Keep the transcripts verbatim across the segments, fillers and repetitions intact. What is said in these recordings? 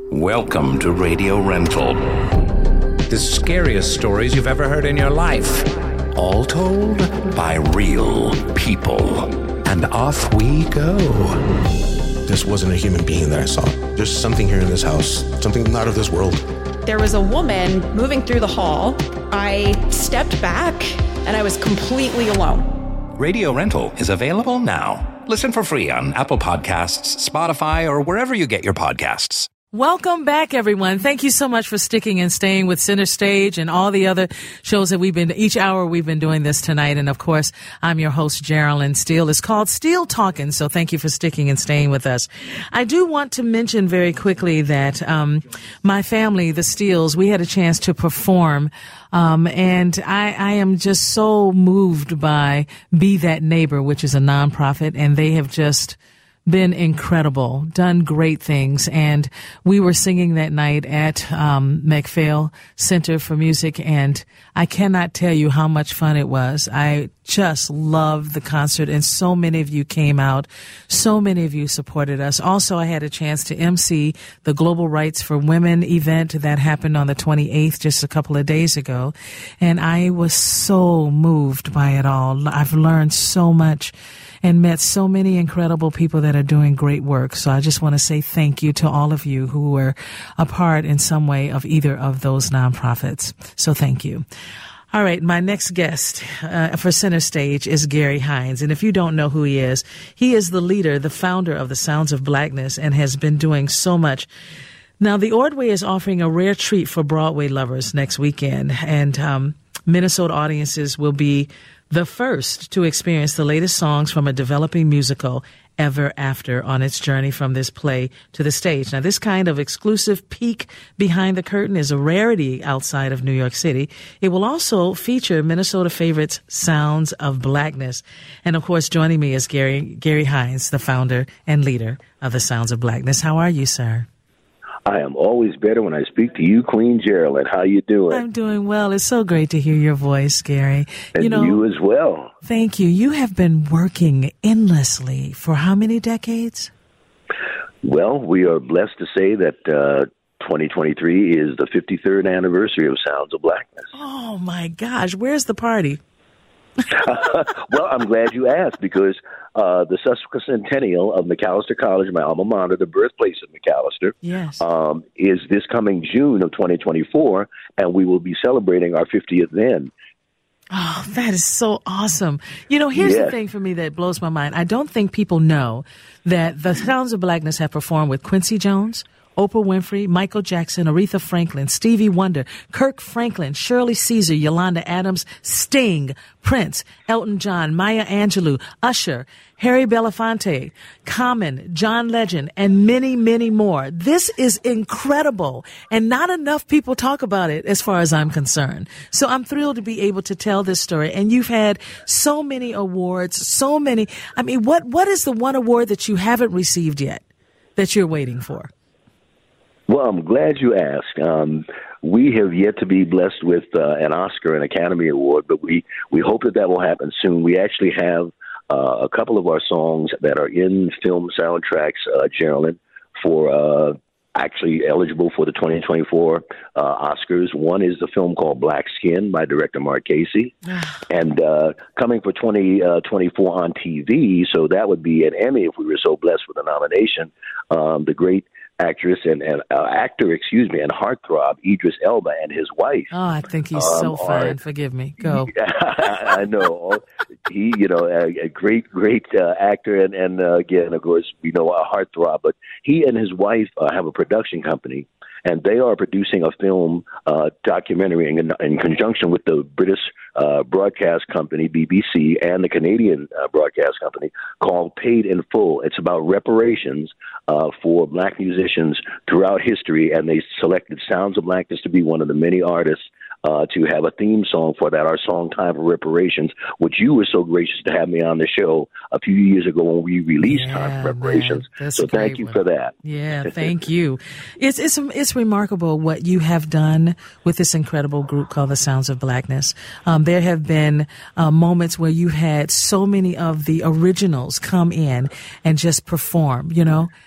Welcome to Radio Rental. The scariest stories you've ever heard in your life. All told by real people. And off we go. This wasn't a human being that I saw. There's something here in this house, something not of this world. There was a woman moving through the hall. I stepped back and I was completely alone. Radio Rental is available now. Listen for free on Apple Podcasts, Spotify, or wherever you get your podcasts. Welcome back, everyone. Thank you so much for sticking and staying with Center Stage and all the other shows that we've been, each hour we've been doing this tonight. And of course, I'm your host, Geraldine Steele. It's called Steele Talking, so thank you for sticking and staying with us. I do want to mention very quickly that um my family, the Steeles, we had a chance to perform Um, and I, I am just so moved by Be That Neighbor, which is a nonprofit, and they have just been incredible, done great things. And we were singing that night at um McPhail Center for Music, and I cannot tell you how much fun it was. I just loved the concert, and so many of you came out. So many of you supported us. Also, I had a chance to M C the Global Rights for Women event that happened on the twenty-eighth, just a couple of days ago, and I was so moved by it all. I've learned so much and met so many incredible people that are doing great work. So I just want to say thank you to all of you who were a part in some way of either of those nonprofits. So thank you. All right, my next guest uh, for Center Stage is Gary Hines. And if you don't know who he is, he is the leader, the founder of the Sounds of Blackness, and has been doing so much. Now, the Ordway is offering a rare treat for Broadway lovers next weekend, and um, Minnesota audiences will be the first to experience the latest songs from a developing musical, Ever After, on its journey from this play to the stage. Now, this kind of exclusive peek behind the curtain is a rarity outside of New York City. It will also feature Minnesota favorites Sounds of Blackness. And, of course, joining me is Gary, Gary Hines, the founder and leader of the Sounds of Blackness. How are you, sir? I am always better when I speak to you, Queen Geraldine. How you doing? I'm doing well. It's so great to hear your voice, Gary. And you know, you as well. Thank you. You have been working endlessly for how many decades? Well, we are blessed to say that uh, twenty twenty-three is the fifty-third anniversary of Sounds of Blackness. Oh, my gosh. Where's the party? Well, I'm glad you asked, because uh, the sesquicentennial of Macalester College, my alma mater, the birthplace of Macalester, yes. um, is this coming June of twenty twenty-four, and we will be celebrating our fiftieth then. Oh, that is so awesome. You know, here's yes. the thing for me that blows my mind. I don't think people know that the Sounds of Blackness have performed with Quincy Jones, Oprah Winfrey, Michael Jackson, Aretha Franklin, Stevie Wonder, Kirk Franklin, Shirley Caesar, Yolanda Adams, Sting, Prince, Elton John, Maya Angelou, Usher, Harry Belafonte, Common, John Legend, and many, many more. This is incredible, and not enough people talk about it as far as I'm concerned. So I'm thrilled to be able to tell this story. And you've had so many awards, so many. I mean, what what is the one award that you haven't received yet that you're waiting for? Well, I'm glad you asked. Um, we have yet to be blessed with uh, an Oscar and Academy Award, but we, we hope that that will happen soon. We actually have uh, a couple of our songs that are in film soundtracks, uh, Geraldine, for uh, actually eligible for the twenty twenty-four uh, Oscars. One is the film called Black Skin by director Mark Casey, and uh, coming for twenty twenty-four on T V, so that would be an Emmy if we were so blessed with a nomination. Um, the great actress and, and uh, actor, excuse me, and heartthrob Idris Elba and his wife. Oh, I think he's um, so fine. are, Forgive me. Go. I know. He, you know, a, a great, great uh, actor, and, and uh, again, of course, we know a heartthrob. But he and his wife uh, have a production company, and they are producing a film uh, documentary in, in conjunction with the British uh, broadcast company, B B C, and the Canadian uh, broadcast company, called Paid in Full. It's about reparations uh, for black musicians throughout history, and they selected Sounds of Blackness to be one of the many artists uh, to have a theme song for that, our song Time for Reparations, which you were so gracious to have me on the show a few years ago when we released yeah, Time for Reparations. So thank you one. for that. Yeah, thank you. It's, it's, it's remarkable what you have done with this incredible group called the Sounds of Blackness. Um, there have been uh, moments where you had so many of the originals come in and just perform, you know,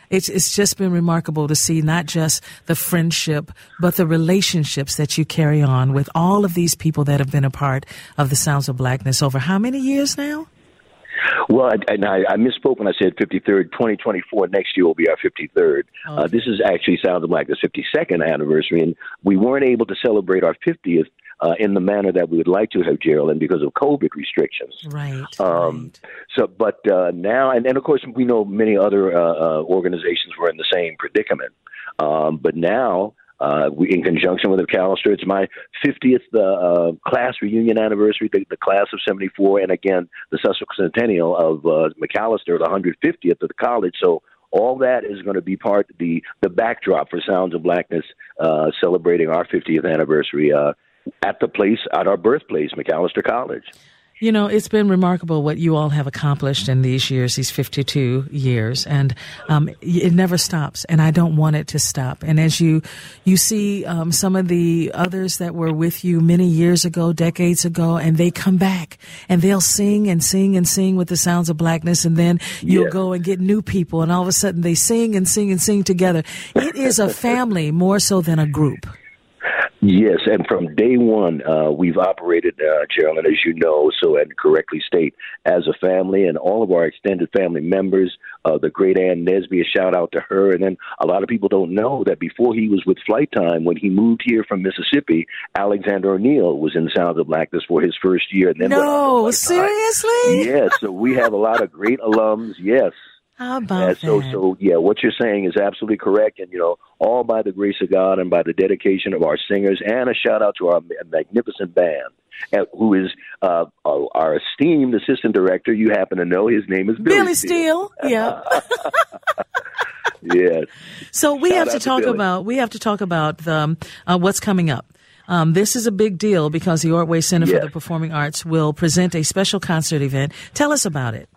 It's it's just been remarkable to see not just the friendship, but the relationships that you carry on with all of these people that have been a part of the Sounds of Blackness over how many years now? Well, I, and I, I misspoke when I said fifty-third. twenty twenty-four, next year will be our fifty-third. Okay. Uh, this is actually Sounds of Blackness' fifty-second anniversary, and we weren't able to celebrate our fiftieth Uh, in the manner that we would like to have, Geraldine, because of COVID restrictions. Right. Um, right. So, but uh, now, and, and of course, we know many other uh, uh, organizations were in the same predicament. Um, but now, uh, we, in conjunction with McAllister, it's my fiftieth uh, uh, class reunion anniversary, the, the class of seventy-four, and again, the sesquicentennial of uh, McAllister, the one hundred fiftieth of the college. So, all that is going to be part of the, the backdrop for Sounds of Blackness, uh, celebrating our fiftieth anniversary uh, at the place, at our birthplace, McAllister College. You know, it's been remarkable what you all have accomplished in these years, these fifty-two years, and um, it never stops, and I don't want it to stop. And as you you see um, some of the others that were with you many years ago, decades ago, and they come back, and they'll sing and sing and sing with the Sounds of Blackness, and then you'll yeah. go and get new people, and all of a sudden they sing and sing and sing together. It is a family more so than a group. Yes, and from day one, uh, we've operated, uh, Geraldine, as you know, so and correctly state, as a family, and all of our extended family members, uh, the great Ann Nesby, a shout out to her. And then a lot of people don't know that before he was with Flight Time, when he moved here from Mississippi, Alexander O'Neal was in Sounds of Blackness for his first year. And then no, seriously? Yes, so we have a lot of great alums, yes. How about uh, so, that? So, yeah, what you're saying is absolutely correct. And, you know, all by the grace of God and by the dedication of our singers, and a shout out to our magnificent band, uh, who is uh, our, our esteemed assistant director. You happen to know his name is Billy, Billy Steele. Steele. Yeah. Yes. So we Shout have to talk to about, we have to talk about the, uh, what's coming up. Um, this is a big deal because the Ordway Center yes. for the Performing Arts will present a special concert event. Tell us about it.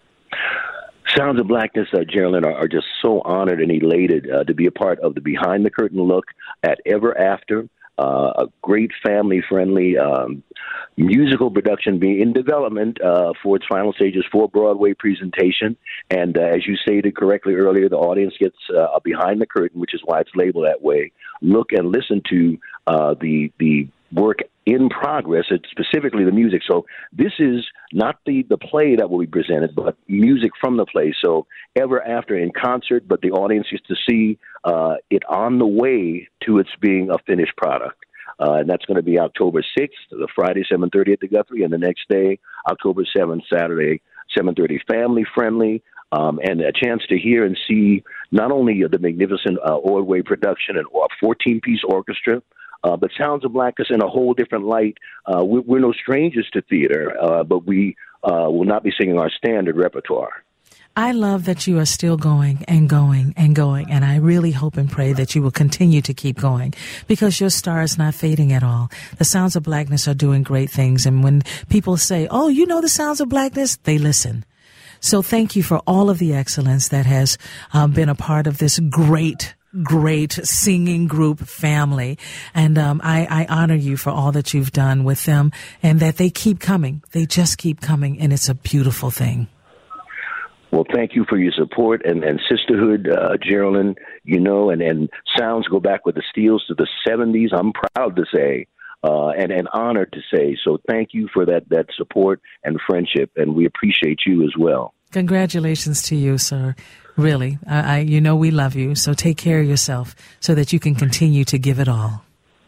Sounds of Blackness, uh, Geraldine, are, are just so honored and elated uh, to be a part of the Behind the Curtain look at Ever After, uh, a great family-friendly um, musical production being in development uh, for its final stages for Broadway presentation. And uh, as you stated correctly earlier, the audience gets uh, a behind the curtain, which is why it's labeled that way. Look and listen to uh, the the work in progress, it's specifically the music. So this is not the, the play that will be presented, but music from the play. So Ever After in concert, but the audience gets to see uh, it on the way to its being a finished product. Uh, and that's going to be October sixth, the Friday, seven thirty at the Guthrie, and the next day, October seventh, Saturday, seven thirty, family-friendly, um, and a chance to hear and see not only the magnificent uh, Ordway production and a fourteen-piece orchestra, Uh, but Sounds of Blackness in a whole different light. Uh, we, we're no strangers to theater, uh, but we uh, will not be singing our standard repertoire. I love that you are still going and going and going, and I really hope and pray that you will continue to keep going because your star is not fading at all. The Sounds of Blackness are doing great things, and when people say, oh, you know the Sounds of Blackness, they listen. So thank you for all of the excellence that has um, been a part of this great great singing group family. And um, I, I honor you for all that you've done with them and that they keep coming. They just keep coming, and it's a beautiful thing. Well, thank you for your support and, and sisterhood, uh, Geraldine, you know, and, and sounds go back with the Steels to the seventies, I'm proud to say, uh, and, and honored to say. So thank you for that, that support and friendship, and we appreciate you as well. Congratulations to you, sir. Really, I, I, you know we love you, so take care of yourself so that you can continue to give it all.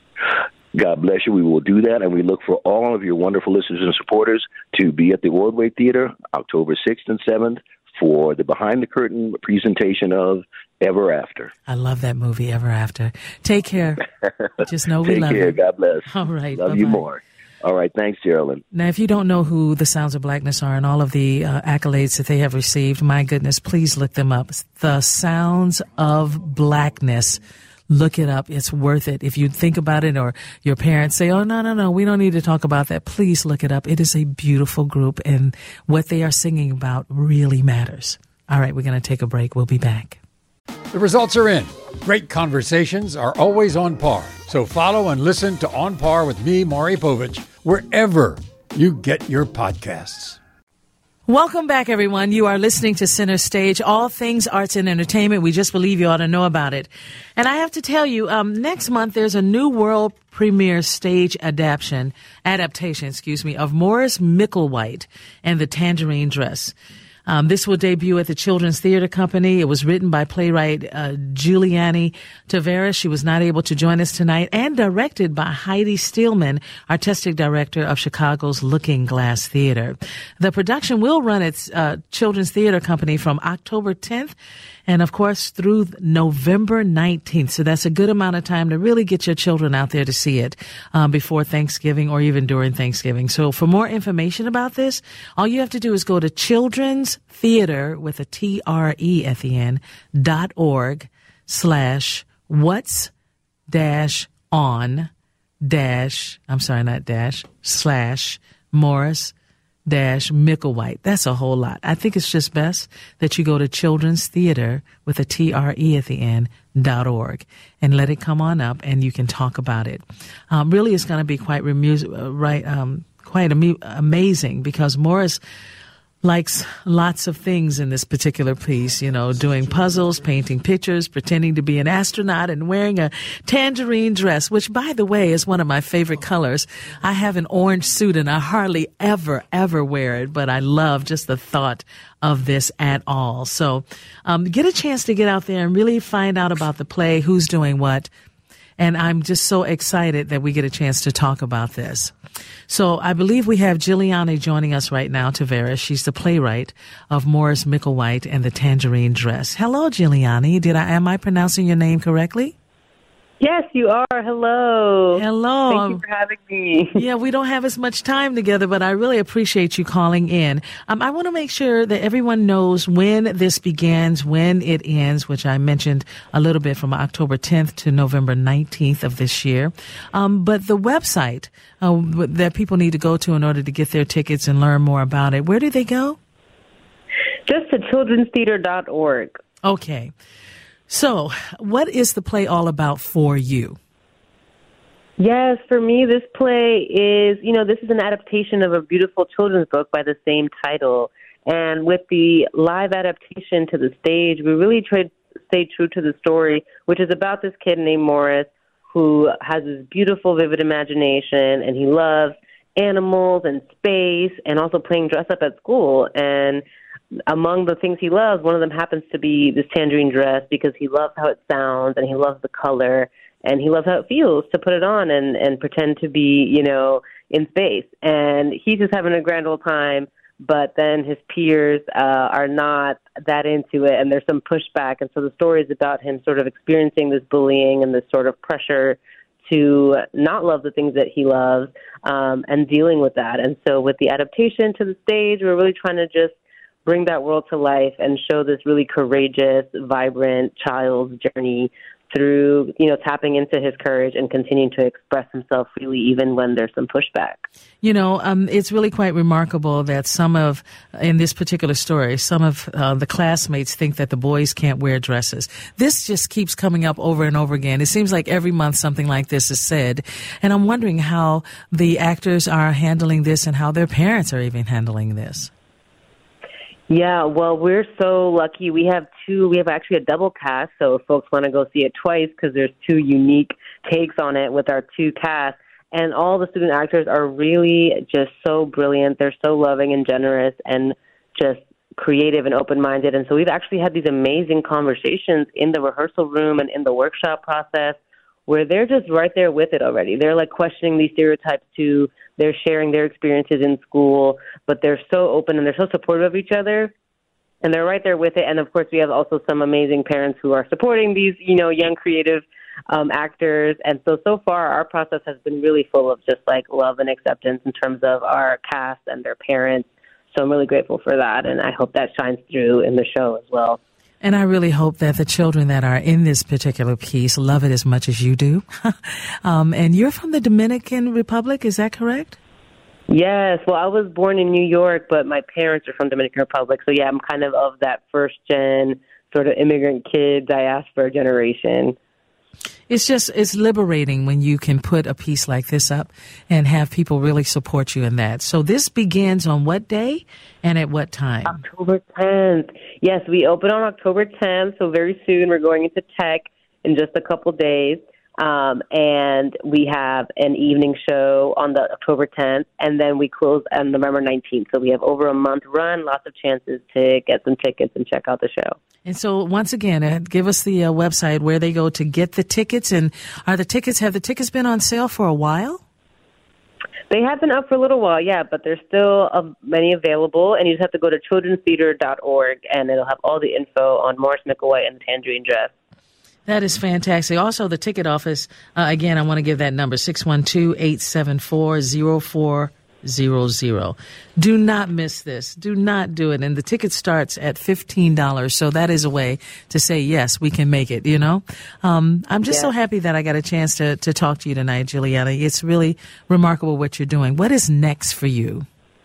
God bless you. We will do that, and we look for all of your wonderful listeners and supporters to be at the Ordway Theater October sixth and seventh for the Behind the Curtain presentation of Ever After. I love that movie, Ever After. Take care. Just know we Take love care. you. God bless. All right. Love bye-bye. you more. All right. Thanks, Geraldine. Now, if you don't know who the Sounds of Blackness are and all of the uh, accolades that they have received, my goodness, please look them up. The Sounds of Blackness. Look it up. It's worth it. If you think about it or your parents say, oh, no, no, no, we don't need to talk about that. Please look it up. It is a beautiful group, and what they are singing about really matters. All right, we're going to take a break. We'll be back. The results are in. Great conversations are always on par. So follow and listen to On Par with me, Maury Povich, wherever you get your podcasts. Welcome back, everyone. You are listening to Center Stage, all things arts and entertainment. We just believe you ought to know about it. And I have to tell you, um, next month there's a new world premiere stage adaptation, adaptation, excuse me, of Morris Micklewhite and the Tangerine Dress. Um, this will debut at the Children's Theater Company. It was written by playwright uh, Giuliani Tavares. She was not able to join us tonight, and directed by Heidi Steelman, artistic director of Chicago's Looking Glass Theater. The production will run at uh, Children's Theater Company from October tenth and, of course, through November nineteenth. So that's a good amount of time to really get your children out there to see it um, before Thanksgiving or even during Thanksgiving. So for more information about this, all you have to do is go to Children's Theater with a T R E at the end, dot org slash what's dash on dash, I'm sorry, not dash, slash Morris dash Micklewhite. That's a whole lot. I think it's just best that you go to Children's Theater with a T R E at the end, dot org, and let it come on up and you can talk about it. Um, really, it's going to be quite remus- uh, right, um, quite am- amazing because Morris likes lots of things in this particular piece, you know, doing puzzles, painting pictures, pretending to be an astronaut, and wearing a tangerine dress, which, by the way, is one of my favorite colors. I have an orange suit, and I hardly ever, ever wear it, but I love just the thought of this at all. So um, get a chance to get out there and really find out about the play, who's doing what. And I'm just so excited that we get a chance to talk about this. So I believe we have Giuliani joining us right now, Tavares. She's the playwright of Morris Micklewhite and the Tangerine Dress. Hello, Giuliani. Did I, am I pronouncing your name correctly? Yes, you are. Hello. Hello. Thank you for having me. Yeah, we don't have as much time together, but I really appreciate you calling in. Um, I want to make sure that everyone knows when this begins, when it ends, which I mentioned a little bit, from October tenth to November nineteenth of this year. Um, but the website uh, that people need to go to in order to get their tickets and learn more about it, where do they go? Just to children's theater dot org. Okay. So, what is the play all about for you? Yes, for me, this play is, you know, this is an adaptation of a beautiful children's book by the same title. And with the live adaptation to the stage, we really tried to stay true to the story, which is about this kid named Morris who has this beautiful, vivid imagination, and he loves animals and space and also playing dress up at school. And among the things he loves, one of them happens to be this tangerine dress because he loves how it sounds and he loves the color and he loves how it feels to put it on and, and pretend to be, you know, in space. And he's just having a grand old time, but then his peers uh, are not that into it and there's some pushback. And so the story is about him sort of experiencing this bullying and this sort of pressure to not love the things that he loves um, and dealing with that. And so with the adaptation to the stage, we're really trying to just bring that world to life and show this really courageous, vibrant child's journey through, you know, tapping into his courage and continuing to express himself freely even when there's some pushback. You know, um, it's really quite remarkable that some of, in this particular story, some of uh, the classmates think that the boys can't wear dresses. This just keeps coming up over and over again. It seems like every month something like this is said. And I'm wondering how the actors are handling this and how their parents are even handling this. Yeah, well, we're so lucky. We have two, we have actually a double cast, so if folks want to go see it twice because there's two unique takes on it with our two casts. And all the student actors are really just so brilliant. They're so loving and generous and just creative and open-minded. And so we've actually had these amazing conversations in the rehearsal room and in the workshop process where they're just right there with it already. They're like questioning these stereotypes too. They're sharing their experiences in school, but they're so open and they're so supportive of each other. And they're right there with it. And of course, we have also some amazing parents who are supporting these, you know, young creative um, actors. And so, so far, our process has been really full of just like love and acceptance in terms of our cast and their parents. So I'm really grateful for that. And I hope that shines through in the show as well. And I really hope that the children that are in this particular piece love it as much as you do. um, and you're from the Dominican Republic, is that correct? Yes. Well, I was born in New York, but my parents are from Dominican Republic. So, yeah, I'm kind of of that first-gen sort of immigrant kid diaspora generation. It's just, it's liberating when you can put a piece like this up and have people really support you in that. So this begins on what day and at what time? October tenth. Yes, we open on October tenth, so very soon. We're going into tech in just a couple days. Um, and we have an evening show on the October tenth, and then we close on November nineteenth. So we have over a month run, lots of chances to get some tickets and check out the show. And so once again, uh, give us the uh, website where they go to get the tickets. And are the tickets, have the tickets been on sale for a while? They have been up for a little while, yeah, but there's still uh, many available. And you just have to go to children's theater dot org, and it'll have all the info on Morris Micklewhite and the Tangerine Dress. That is fantastic. Also, the ticket office, uh, again, I want to give that number, six one two, eight seven four, zero four zero zero. Do not miss this. Do not do it. And the ticket starts at fifteen dollars. So that is a way to say, yes, we can make it, you know. Um, I'm just yeah. so happy that I got a chance to, to talk to you tonight, Juliana. It's really remarkable what you're doing. What is next for you?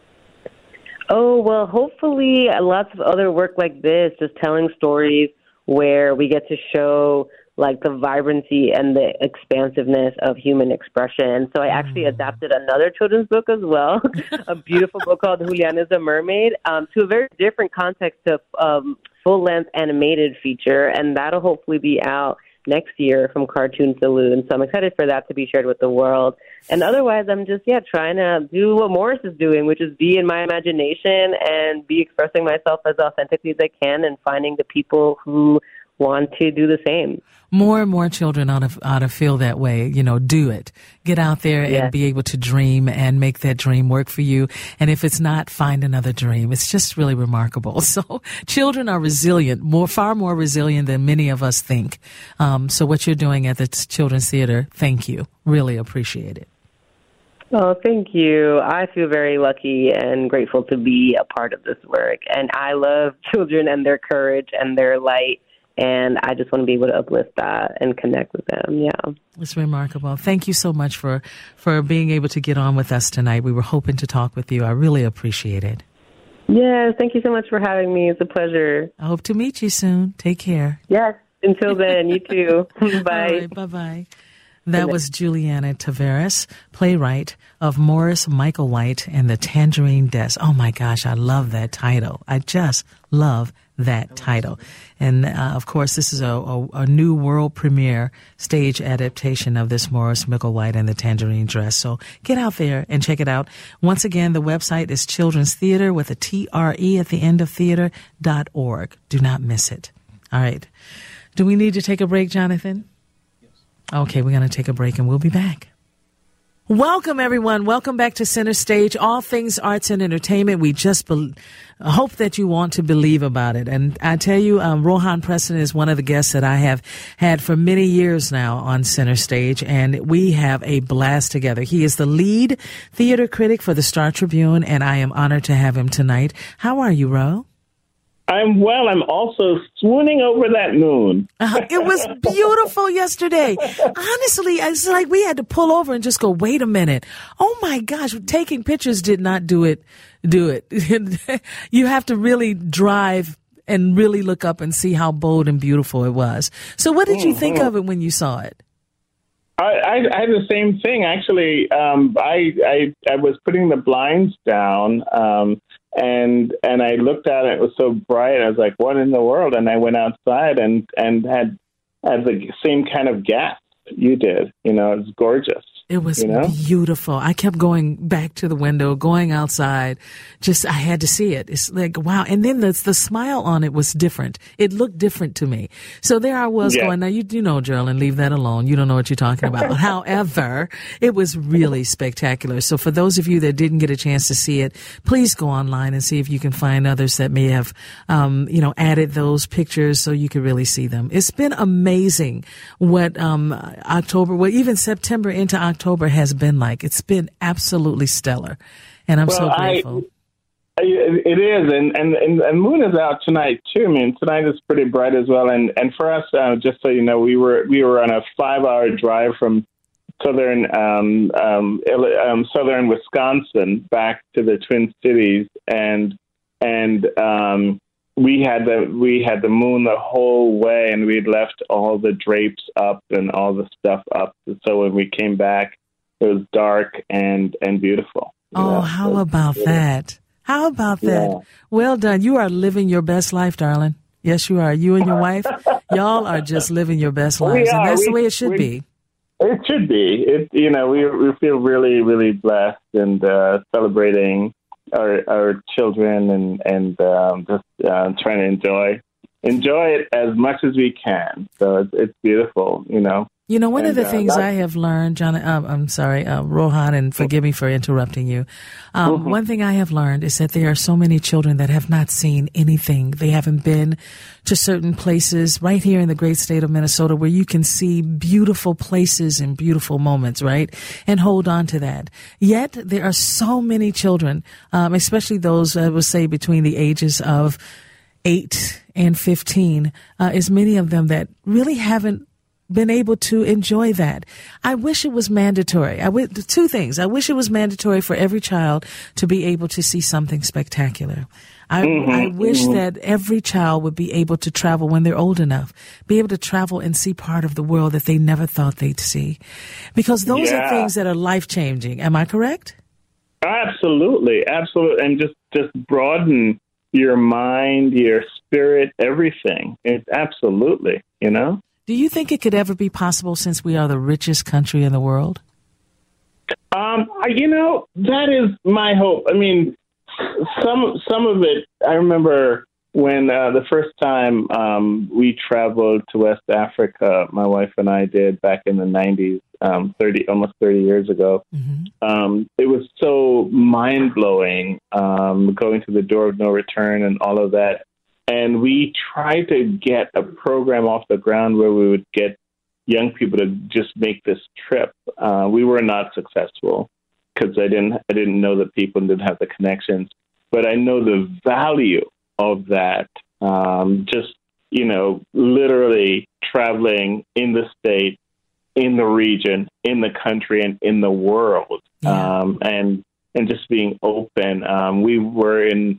Oh, well, hopefully lots of other work like this, just telling stories where we get to show like the vibrancy and the expansiveness of human expression. So I actually mm. adapted another children's book as well, a beautiful book called Juliana is a Mermaid, um, to a very different context of um, full-length animated feature, and that'll hopefully be out next year from Cartoon Saloon. So I'm excited for that to be shared with the world. And otherwise, I'm just, yeah, trying to do what Morris is doing, which is be in my imagination and be expressing myself as authentically as I can and finding the people who want to do the same. More and more children ought to, ought to feel that way. You know, do it. Get out there and yes. be able to dream and make that dream work for you. And if it's not, find another dream. It's just really remarkable. So children are resilient, more, far more resilient than many of us think. Um, so what you're doing at the Children's Theater, thank you. Really appreciate it. Oh, thank you. I feel very lucky and grateful to be a part of this work. And I love children and their courage and their light. And I just want to be able to uplift that and connect with them. Yeah. It's remarkable. Thank you so much for, for being able to get on with us tonight. We were hoping to talk with you. I really appreciate it. Yes. Thank you so much for having me. It's a pleasure. I hope to meet you soon. Take care. Yes. Until then, you too. Bye. All right, bye-bye. That was Juliana Taveras, playwright of Morris Micklewhite and the Tangerine Dress. Oh, my gosh, I love that title. I just love that title. And, uh, of course, this is a, a, a new world premiere stage adaptation of this Morris Micklewhite and the Tangerine Dress. So get out there and check it out. Once again, the website is Children's Theater with a T R E at the end of theater dot org. Do not miss it. All right. Do we need to take a break, Jonathan? Okay, we're going to take a break and we'll be back. Welcome, everyone. Welcome back to Center Stage, all things arts and entertainment. We just be- hope that you want to believe about it. And I tell you, um, Rohan Preston is one of the guests that I have had for many years now on Center Stage, and we have a blast together. He is the lead theater critic for the Star Tribune, and I am honored to have him tonight. How are you, Ro? I'm well. I'm also swooning over that moon. uh, it was beautiful yesterday. Honestly, it's like we had to pull over and just go, wait a minute. Oh, my gosh. Taking pictures did not do it. Do it. You have to really drive and really look up and see how bold and beautiful it was. So what did you mm-hmm. think of it when you saw it? I, I, I had the same thing, actually. Um, I, I I was putting the blinds down, um, and and I looked at it. It was so bright. I was like, "What in the world?" And I went outside and and had had the same kind of gasp you did. You know, it was gorgeous. It was you know? beautiful. I kept going back to the window, going outside. Just, I had to see it. It's like, wow. And then the, the smile on it was different. It looked different to me. So there I was yeah. going, now you, you know, Geraldine, leave that alone. You don't know what you're talking about. However, it was really spectacular. So for those of you that didn't get a chance to see it, please go online and see if you can find others that may have, um, you know, added those pictures so you could really see them. It's been amazing what, um, October, well, even September into October, October has been like. It's been absolutely stellar, and I'm well, so grateful. I, it is, and, and and and moon is out tonight too. I mean, tonight is pretty bright as well. And and for us, uh, just so you know, we were we were on a five-hour drive from southern um, um, um, southern Wisconsin back to the Twin Cities, and and um, we had the we had the moon the whole way, and we'd left all the drapes up and all the stuff up. So when we came back, it was dark and and beautiful. Oh, know? how so about that? How about that? Yeah. Well done. You are living your best life, darling. Yes, you are. You and your wife, y'all are just living your best lives, and that's we, the way it should we, be. It should be. It, you know, we we feel really, really blessed and uh, celebrating our our children and and um, just uh, trying to enjoy enjoy it as much as we can. So it's, it's beautiful, you know. You know, one and, of the uh, things I have learned, John, um, I'm sorry, uh, Rohan, and forgive me for interrupting you. Um, mm-hmm. One thing I have learned is that there are so many children that have not seen anything. They haven't been to certain places right here in the great state of Minnesota where you can see beautiful places and beautiful moments, right? And hold on to that. Yet there are so many children, um, especially those, I would say, betwbetween the ages of eight and fifteen, uh, as many of them that really haven't been able to enjoy that. I wish it was mandatory. I w- two things. I wish it was mandatory for every child to be able to see something spectacular. I, mm-hmm, I wish mm-hmm. that every child would be able to travel when they're old enough, be able to travel and see part of the world that they never thought they'd see. Because those yeah. are things that are life-changing. Am I correct? Absolutely. Absolutely. And just, just broaden your mind, your spirit, everything. It's absolutely, you know? Do you think it could ever be possible since we are the richest country in the world? Um, you know, that is my hope. I mean, some some of it, I remember when uh, the first time um, we traveled to West Africa, my wife and I did back in the nineties, um, thirty almost thirty years ago. Mm-hmm. Um, it was so mind-blowing um, going to the door of no return and all of that. And we tried to get a program off the ground where we would get young people to just make this trip. Uh, we were not successful because I didn't I didn't know the people and didn't have the connections. But I know the value of that. Um, just you know, literally traveling in the state, in the region, in the country, and in the world, yeah. um, and and just being open. Um, we were in.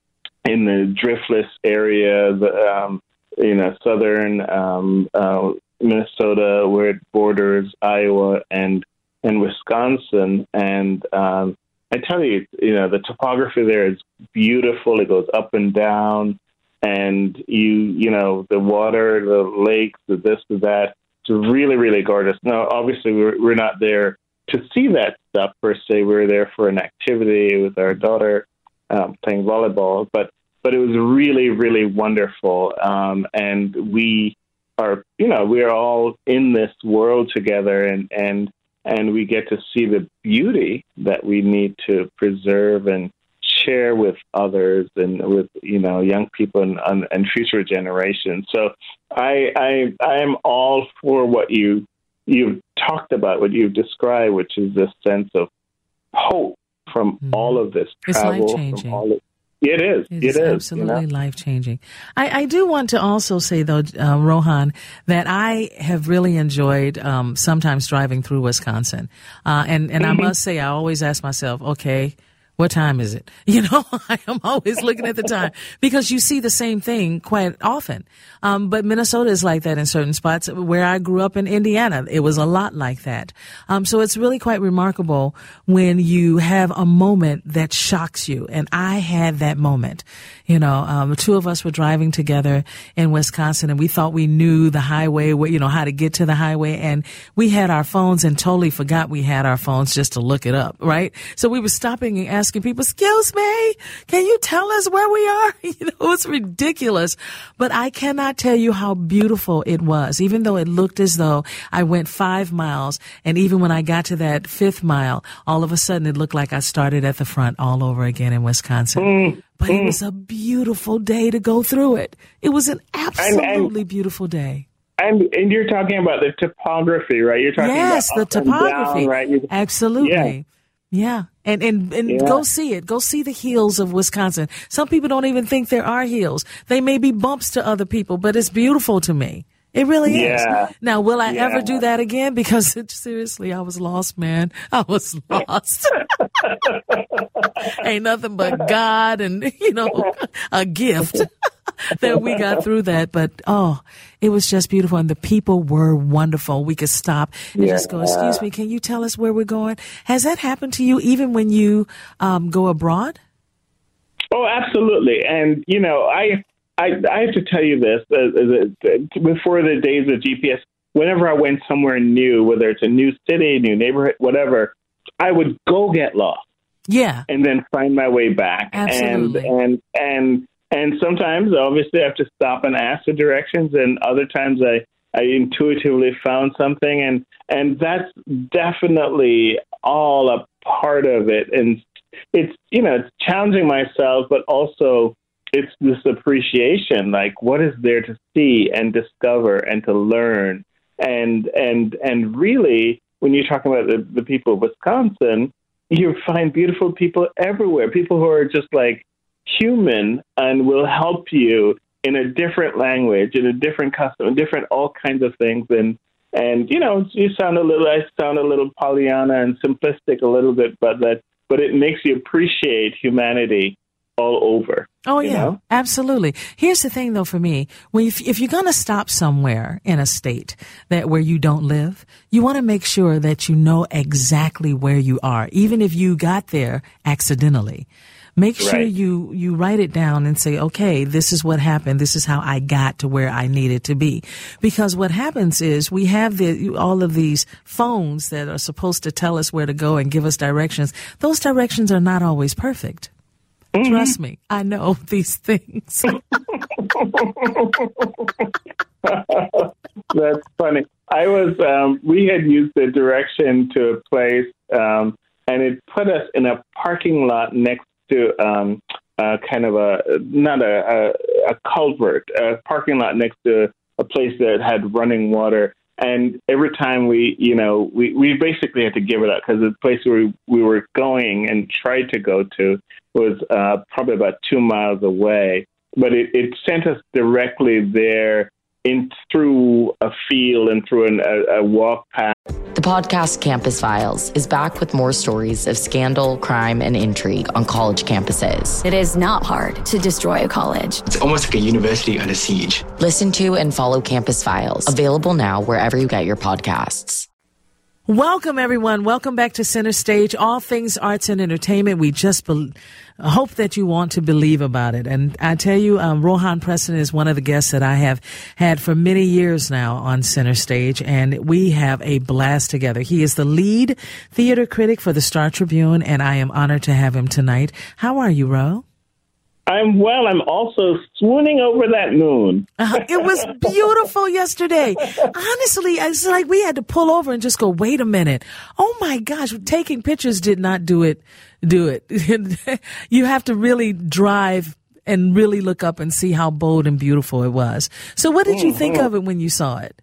in the driftless area, the, um, you know, southern um, uh, Minnesota, where it borders Iowa and and Wisconsin. And um, I tell you, you know, the topography there is beautiful. It goes up and down, and you, you know, the water, the lakes, the this, the that. It's really, really gorgeous. Now, obviously, we're we're not there to see that stuff per se. We were there for an activity with our daughter. Um, playing volleyball, but but it was really, really wonderful. Um, and we are, you know, we are all in this world together, and, and and we get to see the beauty that we need to preserve and share with others and with, you know, young people and, and future generations. So I, I I am all for what you you've talked about, what you've described, which is this sense of hope from mm. all of this travel. It's life-changing. All of, it is. It, it is, is absolutely you know? life-changing. I, I do want to also say, though, uh, Rohan, that I have really enjoyed um, sometimes driving through Wisconsin. Uh, and and mm-hmm. I must say, I always ask myself, okay, what time is it? You know, I am always looking at the time because you see the same thing quite often. Um, but Minnesota is like that in certain spots. Where I grew up in Indiana, it was a lot like that. Um, so it's really quite remarkable when you have a moment that shocks you. And I had that moment. You know, um, the two of us were driving together in Wisconsin, and we thought we knew the highway, you know, how to get to the highway. And we had our phones and totally forgot we had our phones just to look it up, right? So we were stopping and asking people, excuse me, can you tell us where we are? You know, it's ridiculous. But I cannot tell you how beautiful it was, even though it looked as though I went five miles. And even when I got to that fifth mile, all of a sudden it looked like I started at the front all over again in Wisconsin. Mm. But it was a beautiful day to go through it. It was an absolutely and, and, beautiful day. And and you're talking about the topography, right? You're talking yes, about the topography, down, right? You, absolutely. Yeah. yeah. And and, and yeah. go see it. Go see the hills of Wisconsin. Some people don't even think there are hills. They may be bumps to other people, but it's beautiful to me. It really yeah. is. Now, will I yeah. ever do that again? Because it, seriously, I was lost, man. I was lost. Ain't nothing but God and, you know, a gift. that we got through that. But, oh, it was just beautiful. And the people were wonderful. We could stop and Yeah. just go, excuse me, can you tell us where we're going? Has that happened to you even when you um, go abroad? Oh, absolutely. And, you know, I I, I have to tell you this, uh, uh, before the days of G P S, whenever I went somewhere new, whether it's a new city, new neighborhood, whatever, I would go get lost. Yeah. And then find my way back. Absolutely. And, and, and, and sometimes, obviously, I have to stop and ask the directions, and other times I, I intuitively found something, and, and that's definitely all a part of it. And it's, you know, it's challenging myself, but also it's this appreciation, like what is there to see and discover and to learn. And, and, and really, when you're talking about the, the people of Wisconsin, you find beautiful people everywhere, people who are just like human and will help you in a different language, in a different custom, different all kinds of things. And, and, you know, you sound a little, I sound a little Pollyanna and simplistic a little bit, but that, but it makes you appreciate humanity all over. Oh, yeah, know? Absolutely. Here's the thing, though, for me, when if, if you're going to stop somewhere in a state that where you don't live, you want to make sure that you know exactly where you are, even if you got there accidentally. Make sure Right. you, you write it down and say, okay, this is what happened. This is how I got to where I needed to be. Because what happens is we have the, all of these phones that are supposed to tell us where to go and give us directions. Those directions are not always perfect. Mm-hmm. Trust me, I know these things. That's funny. I was, um, we had used the direction to a place, um, and it put us in a parking lot next to um, uh, kind of a, not a, a, a culvert, a parking lot next to a place that had running water. And every time we, you know, we, we basically had to give it up because the place where we, we were going and tried to go to was uh, probably about two miles away. But it, it sent us directly there in through a field and through an, a, a walk path. The podcast Campus Files is back with more stories of scandal, crime, and intrigue on college campuses. It is not hard to destroy a college. It's almost like a university under siege. Listen to and follow Campus Files, available now wherever you get your podcasts. Welcome, everyone. Welcome back to Center Stage, all things arts and entertainment. We just be- hope that you want to believe about it. And I tell you, um, Rohan Preston is one of the guests that I have had for many years now on Center Stage, and we have a blast together. He is the lead theater critic for the Star Tribune, and I am honored to have him tonight. How are you, Ro? I'm well. I'm also swooning over that moon. Uh, it was beautiful yesterday. Honestly, it's like we had to pull over and just go, wait a minute. Oh my gosh, taking pictures did not do it. Do it. You have to really drive and really look up and see how bold and beautiful it was. So what did you mm-hmm. think of it when you saw it?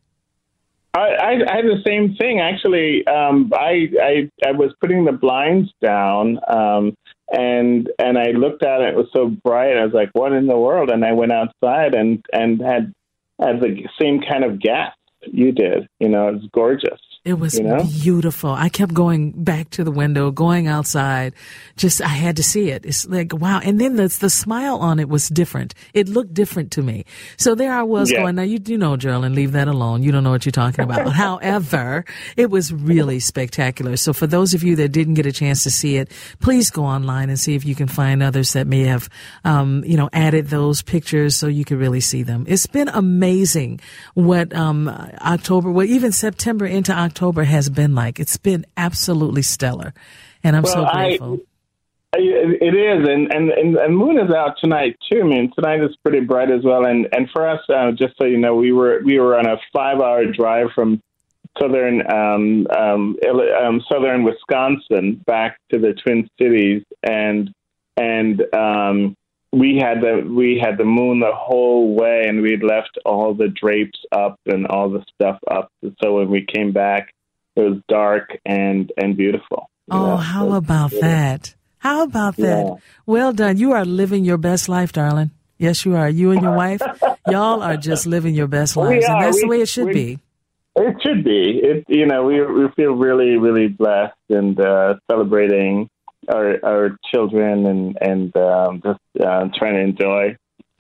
I, I, I had the same thing, actually. Um, I, I I was putting the blinds down, um, and and I looked at it. It was so bright. I was like, "What in the world?" And I went outside and and had had the same kind of gas you did. You know, it was gorgeous. It was you know? beautiful. I kept going back to the window, going outside. Just, I had to see it. It's like, wow. And then the, the smile on it was different. It looked different to me. So there I was yeah. going, now you, you know, Geraldine, leave that alone. You don't know what you're talking about. However, it was really spectacular. So for those of you that didn't get a chance to see it, please go online and see if you can find others that may have, um, you know, added those pictures so you could really see them. It's been amazing what, um, October, well, even September into October. October has been like. It's been absolutely stellar, and I'm well, so grateful. I, it is, and, and and and moon is out tonight too. I mean, tonight is pretty bright as well. And and for us, uh, just so you know, we were we were on a five-hour drive from southern um, um, um, southern Wisconsin back to the Twin Cities, and and um, we had the we had the moon the whole way, and we'd left all the drapes up and all the stuff up. So when we came back, it was dark and and beautiful. Oh, know? how so about that? How about that? Yeah. Well done. You are living your best life, darling. Yes, you are. You and your wife, y'all are just living your best lives, and that's we, the way it should we, be. It should be. It you know we we feel really really blessed and uh, celebrating our our children and and um, just uh, trying to enjoy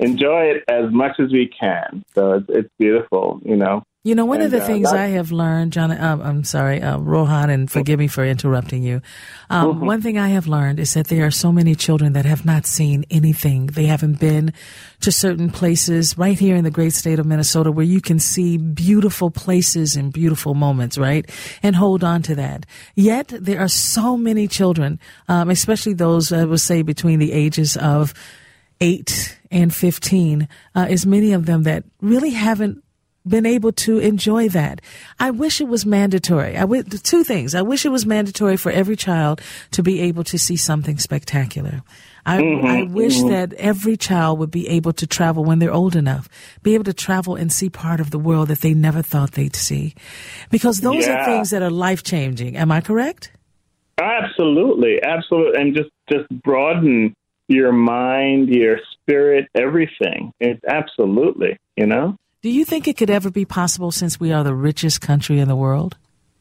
enjoy it as much as we can. So it's, it's beautiful, you know. You know, one and, of the uh, things I have learned, John, um, I'm sorry, uh, Rohan, and forgive me for interrupting you. Um, Mm-hmm. One thing I have learned is that there are so many children that have not seen anything. They haven't been to certain places right here in the great state of Minnesota where you can see beautiful places and beautiful moments, right? And hold on to that. Yet there are so many children, um, especially those, I would say, between the ages of eight and fifteen, uh, as many of them that really haven't been able to enjoy that. I wish it was mandatory. I w- two things. I wish it was mandatory for every child to be able to see something spectacular. I, Mm-hmm, I wish mm-hmm. that every child would be able to travel when they're old enough, be able to travel and see part of the world that they never thought they'd see. Because those Yeah. are things that are life-changing. Am I correct? Absolutely, absolutely. And just, just broaden your mind, your spirit, everything. It's absolutely, you know? Do you think it could ever be possible since we are the richest country in the world?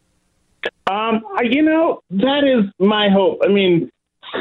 Um, I, you know, that is my hope. I mean,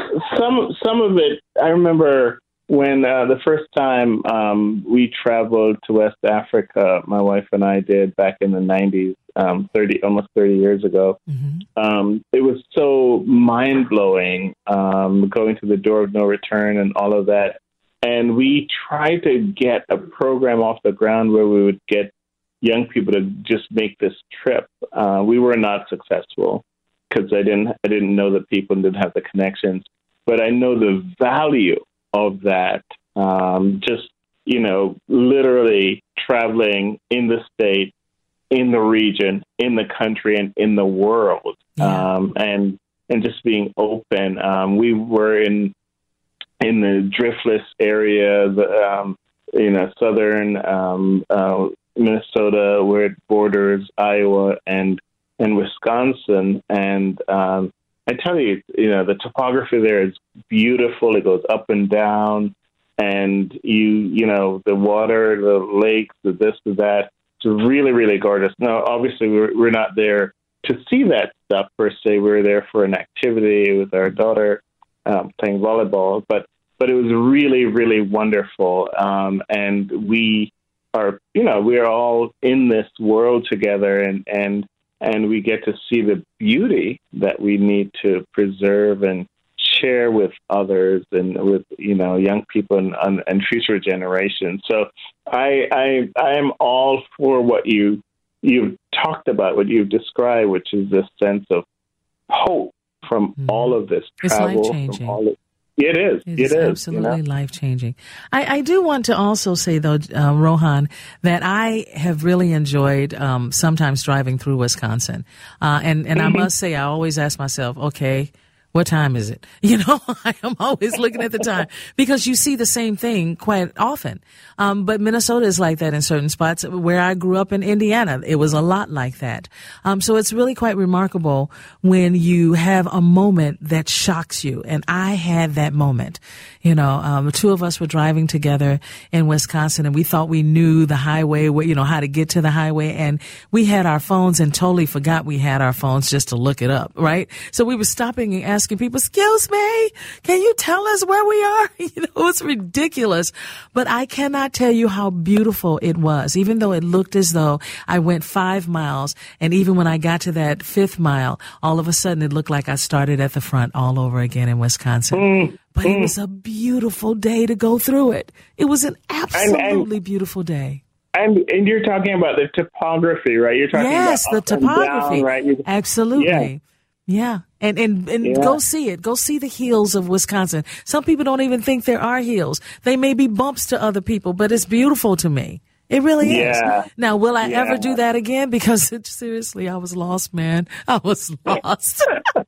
some some of it, I remember when uh, the first time um, we traveled to West Africa, my wife and I did back in the nineties, um, thirty almost thirty years ago. Mm-hmm. Um, it was so mind-blowing, um, going to the door of no return and all of that. And we tried to get a program off the ground where we would get young people to just make this trip. Uh, we were not successful because I didn't I didn't know the people and didn't have the connections. But I know the value of that. Um, just you know, literally traveling in the state, in the region, in the country, and in the world, Yeah. um, and and just being open. Um, we were in. in the driftless area, the, um, you know, southern um, uh, Minnesota, where it borders Iowa and and Wisconsin. And um, I tell you, you know, the topography there is beautiful. It goes up and down, and you, you know, the water, the lakes, the this, the that. It's really, really gorgeous. Now, obviously, we're we're not there to see that stuff per se. We were there for an activity with our daughter. Um, playing volleyball, but but it was really, really wonderful. Um, and we are, you know, we are all in this world together, and and and we get to see the beauty that we need to preserve and share with others and with, you know, young people and, and future generations. So I I I am all for what you you've talked about, what you've described, which is this sense of hope from mm-hmm. all of this travel. It's life-changing. From all of, it is. It, it is, is absolutely you know? life-changing. I, I do want to also say, though, uh, Rohan, that I have really enjoyed um, sometimes driving through Wisconsin. Uh, and and mm-hmm. I must say, I always ask myself, okay, what time is it? You know, I am always looking at the time because you see the same thing quite often. Um, but Minnesota is like that in certain spots. Where I grew up in Indiana, it was a lot like that. Um, so it's really quite remarkable when you have a moment that shocks you. And I had that moment. You know, um, the two of us were driving together in Wisconsin, and we thought we knew the highway, you know, how to get to the highway. And we had our phones and totally forgot we had our phones just to look it up, right? So we were stopping and asking people, excuse me, can you tell us where we are? You know, it was ridiculous. But I cannot tell you how beautiful it was, even though it looked as though I went five miles. And even when I got to that fifth mile, all of a sudden it looked like I started at the front all over again in Wisconsin. Mm. But it was a beautiful day to go through it. It was an absolutely and, and, beautiful day. And and you're talking about the topography, right? You're talking yes, about the topography, down, right? You, absolutely. Yeah. Yeah. And, and, and yeah. go see it. Go see the hills of Wisconsin. Some people don't even think there are hills. They may be bumps to other people, but it's beautiful to me. It really yeah. is. Now, will I yeah. ever do that again? Because it, seriously, I was lost, man. I was lost.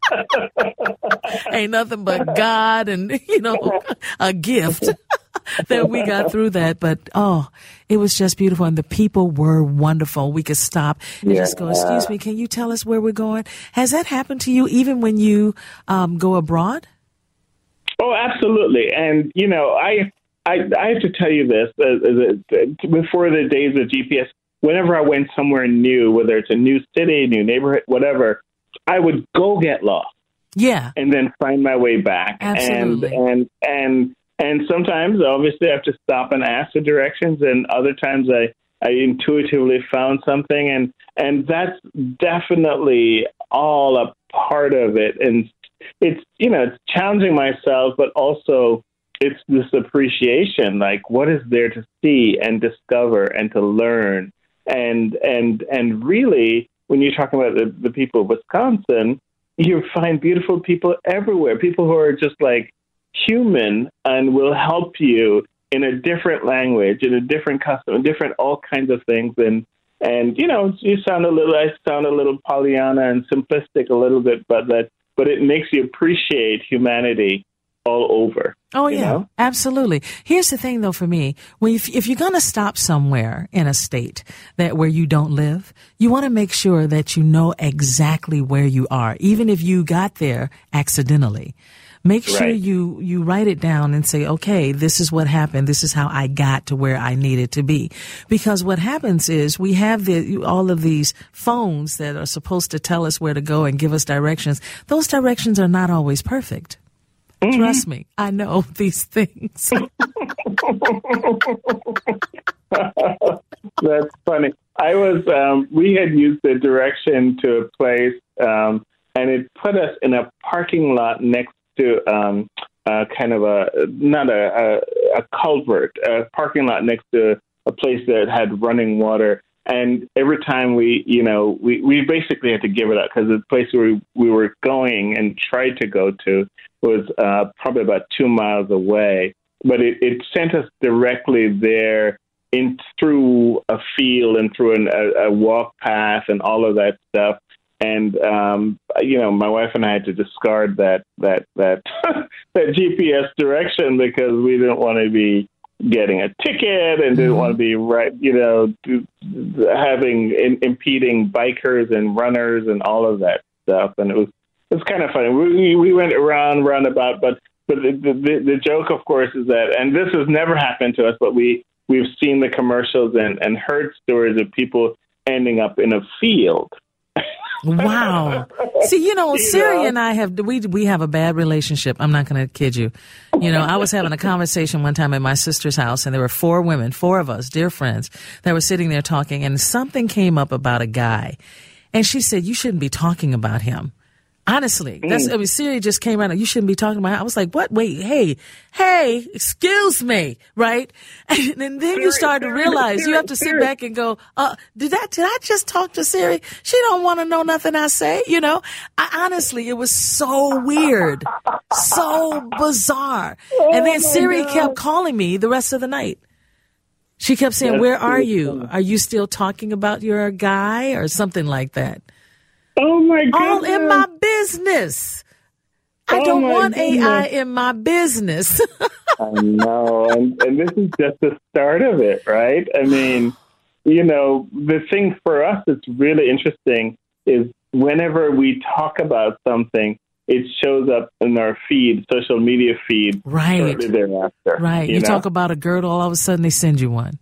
Ain't nothing but God and, you know, a gift that we got through that. But, oh, it was just beautiful. And the people were wonderful. We could stop and yeah. just go, excuse me, can you tell us where we're going? Has that happened to you even when you um, go abroad? Oh, absolutely. And, you know, I... I, I have to tell you this, uh, uh, before the days of G P S, whenever I went somewhere new, whether it's a new city, new neighborhood, whatever, I would go get lost. Yeah. And then find my way back. Absolutely. And, and, and, And sometimes, obviously, I have to stop and ask the directions, and other times I, I intuitively found something, and, and that's definitely all a part of it. And it's, you know, it's challenging myself, but also it's this appreciation, like what is there to see and discover and to learn. And, and, and really, when you're talking about the, the people of Wisconsin, you find beautiful people everywhere, people who are just like human and will help you in a different language, in a different custom, different all kinds of things. And, and you know, you sound a little, I sound a little Pollyanna and simplistic a little bit, but that, but it makes you appreciate humanity all over. Oh, yeah, know? Absolutely. Here's the thing, though, for me, when if, if you're going to stop somewhere in a state that where you don't live, you want to make sure that you know exactly where you are, even if you got there accidentally. Make sure Right. you, you write it down and say, okay, this is what happened. This is how I got to where I needed to be. Because what happens is we have the, all of these phones that are supposed to tell us where to go and give us directions. Those directions are not always perfect. Mm-hmm. Trust me, I know these things. That's funny. I was, um, we had used the direction to a place, um, and it put us in a parking lot next to um, uh, kind of a, not a, a, a culvert, a parking lot next to a place that had running water. And every time we, you know, we, we basically had to give it up because the place where we, we were going and tried to go to was uh, probably about two miles away. But it, it sent us directly there in through a field and through an, a, a walk path and all of that stuff. And, um, you know, my wife and I had to discard that that that that G P S direction because we didn't want to be getting a ticket and didn't want to be right, you know, having in, impeding bikers and runners and all of that stuff. And it was it was kind of funny. We we went around roundabout, but but the, the the joke, of course, is that, and this has never happened to us, but we we've seen the commercials and and heard stories of people ending up in a field. Wow. See, you know, Siri and I have, we, we have a bad relationship. I'm not going to kid you. You know, I was having a conversation one time at my sister's house and there were four women, four of us, dear friends, that were sitting there talking and something came up about a guy. And she said, you shouldn't be talking about him. Honestly, that's, I mean, Siri just came out. You shouldn't be talking about him. I was like, what? Wait, hey, hey, excuse me, right? And, and then you start to realize you have to sit back and go, uh, did that, did I just talk to Siri? She don't want to know nothing I say, you know? I honestly, it was so weird, so bizarre. And then Siri kept calling me the rest of the night. She kept saying, where are you? Are you still talking about your guy or something like that? Oh, my God. All in my business. I oh don't want goodness. A I in my business. I know. And, and this is just the start of it, right? I mean, you know, the thing for us that's really interesting is whenever we talk about something, it shows up in our feed, social media feed. Right. Shortly thereafter. Right. You, you know? talk about a girdle, all of a sudden they send you one.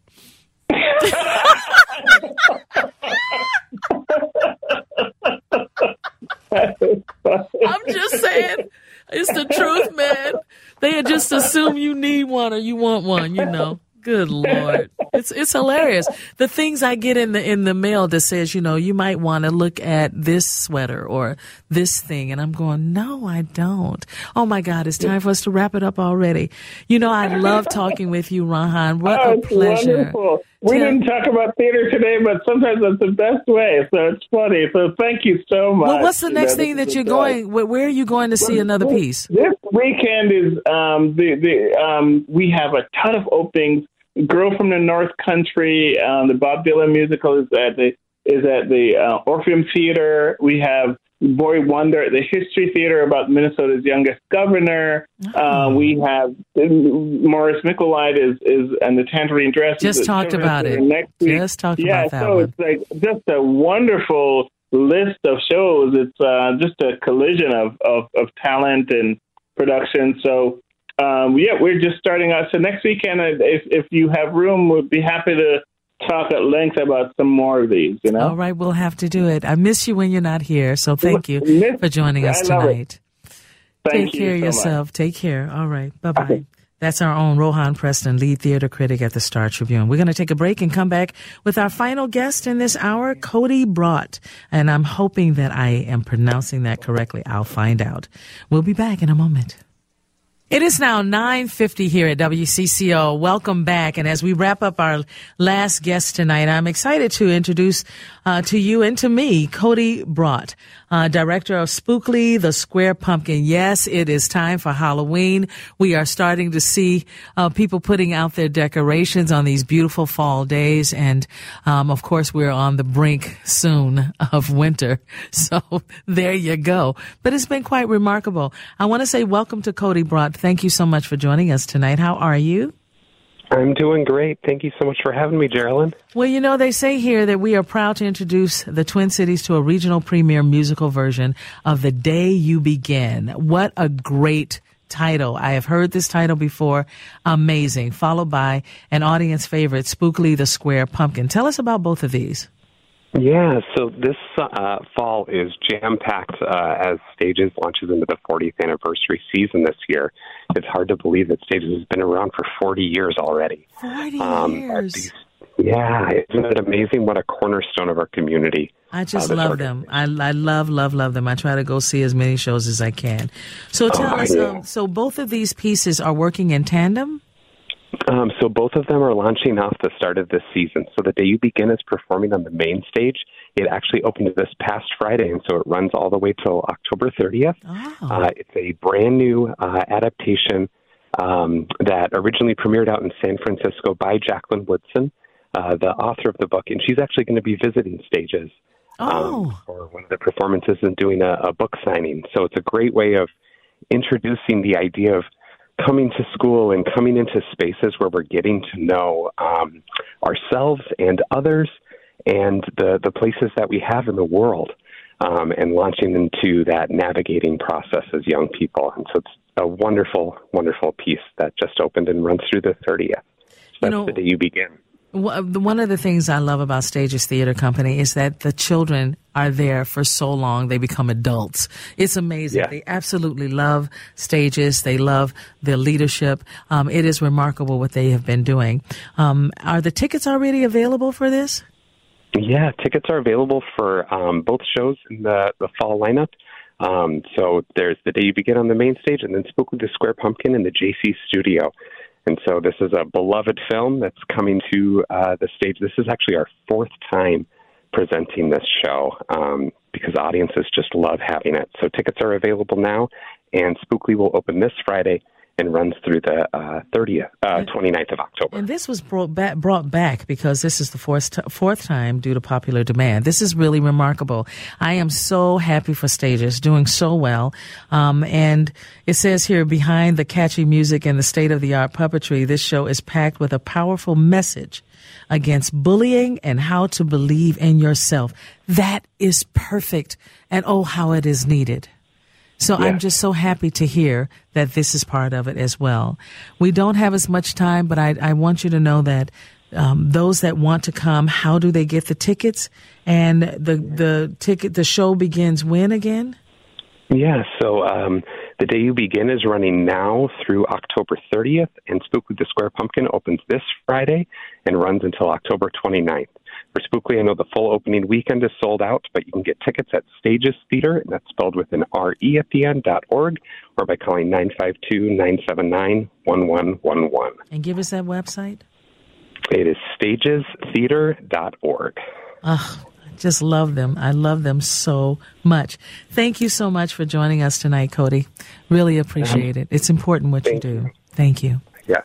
I'm just saying, it's the truth, man. They just assume you need one or you want one, you know. Good Lord. It's it's hilarious. The things I get in the in the mail that says, you know, you might want to look at this sweater or this thing. And I'm going, no, I don't. Oh, my God. It's time for us to wrap it up already. You know, I love talking with you, Rahan. What oh, a pleasure. Wonderful. We Tell- didn't talk about theater today, but sometimes that's the best way. So it's funny. So thank you so much. Well, what's the next You know, thing that is you're exciting. going, where, where are you going to see Well, another this- piece? This weekend is, um, the, the, um, we have a ton of openings. Girl from the North Country, um, the Bob Dylan musical is at the is at the uh, Orpheum Theater. We have Boy Wonder at the History Theater about Minnesota's youngest governor. Oh. Uh, we have Morris Micklewhite is is and the Tangerine Dress. Just is talked about it. Next week. Just talked yeah, about that so one. it's like just a wonderful list of shows. It's uh, just a collision of, of, of talent and production. So. Um, yeah, we're just starting out. So next weekend, if if you have room, we'd be happy to talk at length about some more of these, you know? All right, we'll have to do it. I miss you when you're not here, so thank you Miss- for joining us I love it. tonight. Thank Take you care of so yourself. much. Take care. All right, bye-bye. Okay. That's our own Rohan Preston, lead theater critic at the Star Tribune. We're going to take a break and come back with our final guest in this hour, Cody Brott. And I'm hoping that I am pronouncing that correctly. I'll find out. We'll be back in a moment. It is now nine fifty here at W C C O. Welcome back. And as we wrap up our last guest tonight, I'm excited to introduce uh, to you and to me, Cody Brott, uh, director of Spookly, the Square Pumpkin. Yes, it is time for Halloween. We are starting to see uh, people putting out their decorations on these beautiful fall days. And, um, of course, we're on the brink soon of winter. So there you go. But it's been quite remarkable. I want to say welcome to Cody Brott. Thank you so much for joining us tonight. How are you? I'm doing great. Thank you so much for having me, Geraldine. Well, you know, they say here that we are proud to introduce the Twin Cities to a regional premiere musical version of The Day You Begin. What a great title. I have heard this title before. Amazing. Followed by an audience favorite, Spookly, the Square Pumpkin. Tell us about both of these. Yeah, so this uh, fall is jam-packed uh, as Stages launches into the fortieth anniversary season this year. It's hard to believe that Stages has been around for forty years already. forty um, years. These, yeah, isn't it amazing what a cornerstone of our community? I just uh, love them. I, I love, love, love them. I try to go see as many shows as I can. So tell oh, us, yeah. um, so both of these pieces are working in tandem? Um, so both of them are launching off the start of this season. So The Day You Begin is performing on the main stage. It actually opened this past Friday, and so it runs all the way till October thirtieth. Oh. Uh, it's a brand new uh, adaptation um, that originally premiered out in San Francisco by Jacqueline Woodson, uh, the author of the book, and she's actually going to be visiting Stages oh. um, for one of the performances and doing a, a book signing. So it's a great way of introducing the idea of coming to school and coming into spaces where we're getting to know um, ourselves and others and the, the places that we have in the world, um, and launching into that navigating process as young people. And so it's a wonderful, wonderful piece that just opened and runs through the thirtieth. So that's you know, The Day You Begin. One of the things I love about Stages Theater Company is that the children are there for so long they become adults. It's amazing. Yeah. They absolutely love Stages. They love their leadership. Um, it is remarkable what they have been doing. Um, are the tickets already available for this? Yeah, tickets are available for um, both shows in the, the fall lineup. Um, so there's The Day You Begin on the main stage, and then Spookly the Square Pumpkin in the J C Studio. And so this is a beloved film that's coming to uh, the stage. This is actually our fourth time presenting this show um, because audiences just love having it. So tickets are available now, and Spookly will open this Friday and runs through the uh, thirtieth, uh, twenty-ninth of October. And this was brought back, brought back because this is the fourth, t- fourth time due to popular demand. This is really remarkable. I am so happy for Stages, doing so well. Um, and it says here, behind the catchy music and the state-of-the-art puppetry, this show is packed with a powerful message against bullying and how to believe in yourself. That is perfect. And oh, how it is needed. So yeah. I'm just so happy to hear that this is part of it as well. We don't have as much time, but I, I want you to know that um, those that want to come, how do they get the tickets? And the the ticket, the show begins when again? Yeah, so um, The Day You Begin is running now through October thirtieth, and Spookly the Square Pumpkin opens this Friday and runs until October twenty-ninth. For Spookly, I know the full opening weekend is sold out, but you can get tickets at Stages Theater, and that's spelled with an R E at the end, dot org, or by calling nine five two, nine seven nine, one one one one. And give us that website. It is stages theater dot org. Oh, I just love them. I love them so much. Thank you so much for joining us tonight, Cody. Really appreciate um, it. It's important what you do. You. Thank you. Yes.